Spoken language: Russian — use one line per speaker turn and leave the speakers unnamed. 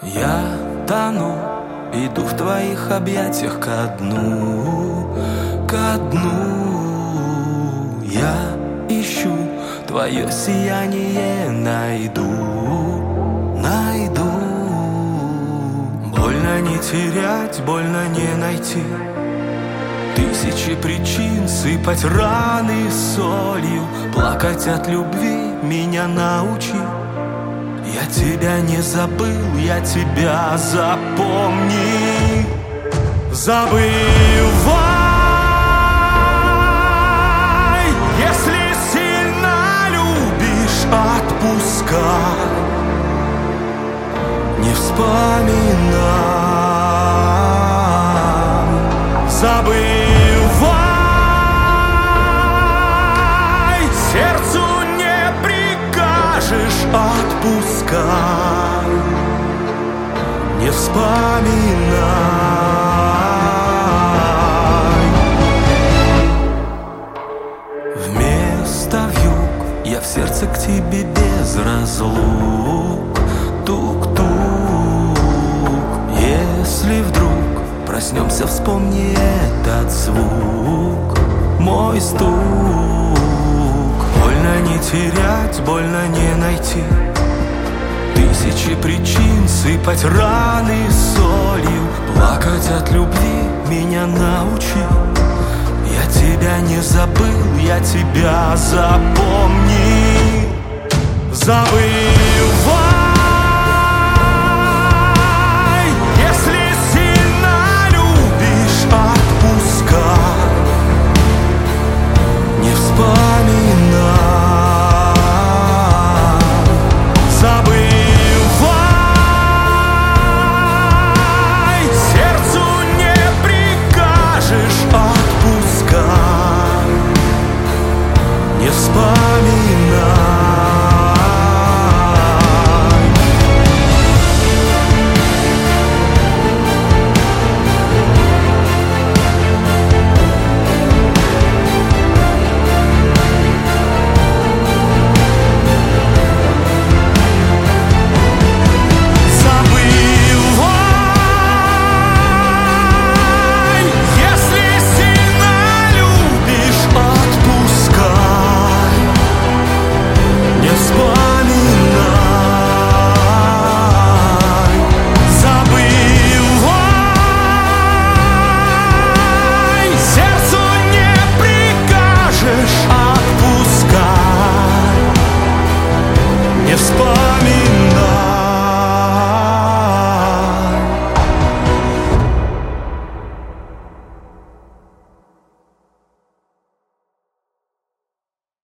Я тону, иду в твоих объятиях ко дну, ко дну. Я ищу твое сияние, найду, найду. Больно не терять, больно не найти. Тысячи причин сыпать раны солью, плакать от любви меня научи. Я тебя не забыл, я тебя запомни. Забывай, если сильно любишь, отпускай. Не вспоминай. Забывай, сердцу не прикажешь, отпускай. Не вспоминай. Вместо вьюг я в сердце к тебе без разлук. Тук-тук. Если вдруг проснемся, вспомни этот звук, мой стук. Больно не терять, больно не найти. Тысячи причин сыпать раны солью, плакать от любви меня научи. Я тебя не забыл, я тебя запомни. Забывай.